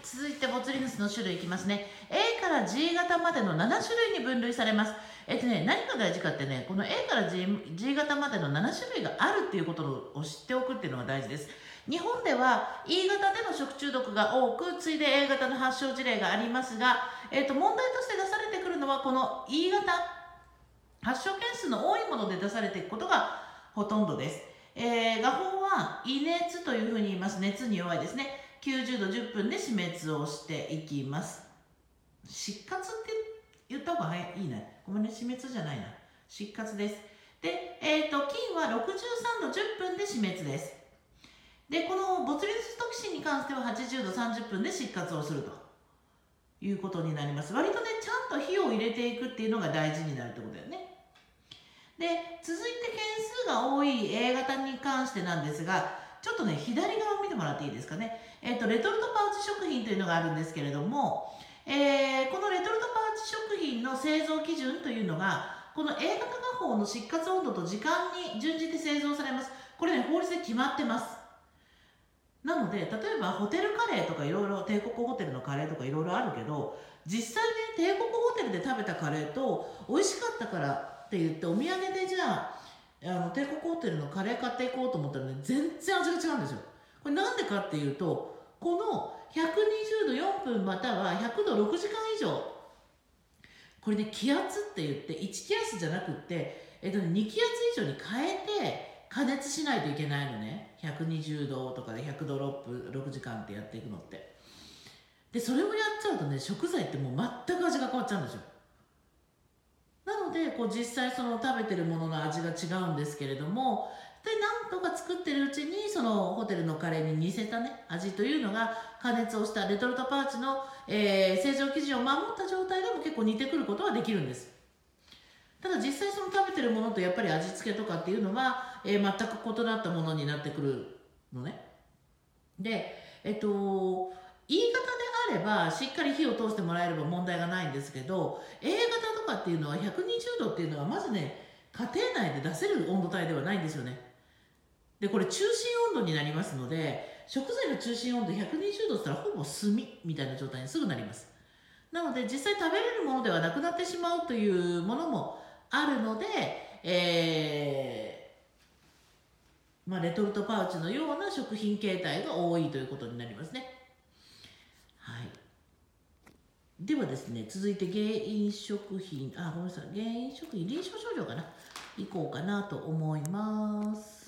続いてボツリヌスの種類いきますね。A から G 型までの7種類に分類されます。何が大事かってね、この A から G 型までの7種類があるっていうことを知っておくっていうのが大事です。日本では E 型での食中毒が多く、次いで A 型の発症事例がありますが、問題として出されてくるのはこの E 型、発症件数の多いもので出されていくことがほとんどです。画法は胃熱というふうに言います。熱に弱いですね。90度10分で死滅をしていきます。失活って言った方がいいね。ごめんね、死滅じゃないな。失活です。で、菌は63度10分で死滅です。で、このボツリヌストキシンに関しては80度30分で失活をするということになります。割とね、ちゃんと火を入れていくっていうのが大事になるってことだよね。で、続いて件数が多い A 型に関してなんですが、ちょっとね、左側を見てもらっていいですかね。レトルトパウチ食品というのがあるんですけれども、このレトルトパウチ食品の製造基準というのが、この A 型画法の失活温度と時間に準じて製造されます。これね、法律で決まってます。なので、例えばホテルカレーとかいろいろ、帝国ホテルのカレーとかいろいろあるけど、実際ね、帝国ホテルで食べたカレーと美味しかったからって言ってお土産でじゃあ帝国ホテルのカレー買っていこうと思ったらね、全然味が違うんですよ。これなんでかっていうと、この120度4分または100度6時間以上、これね、気圧って言って1気圧じゃなくって、2気圧以上に変えて加熱しないといけないのね。120度とかで100度6時間ってやっていくのって。で、それをやっちゃうとね、食材ってもう全く味が変わっちゃうんですよ。なのでこう実際その食べてるものの味が違うんですけれども、でなんとか作ってるうちにそのホテルのカレーに似せたね味というのが加熱をしたレトルトパウチの、製造基準を守った状態でも結構似てくることはできるんです。ただ実際その食べてるものとやっぱり味付けとかっていうのは、全く異なったものになってくるのね。で、E 型であればしっかり火を通してもらえれば問題がないんですけど、 A 型とかっていうのは120度っていうのはまずね、家庭内で出せる温度帯ではないんですよね。でこれ中心温度になりますので、食材の中心温度120度って言ったらほぼ炭みたいな状態にすぐなります。なので実際食べれるものではなくなってしまうというものもあるので、レトルトパウチのような食品形態が多いということになりますね。はい。ではですね、続いて原因食品、ごめんなさい、原因食品、臨床症状かな、いこうかなと思います。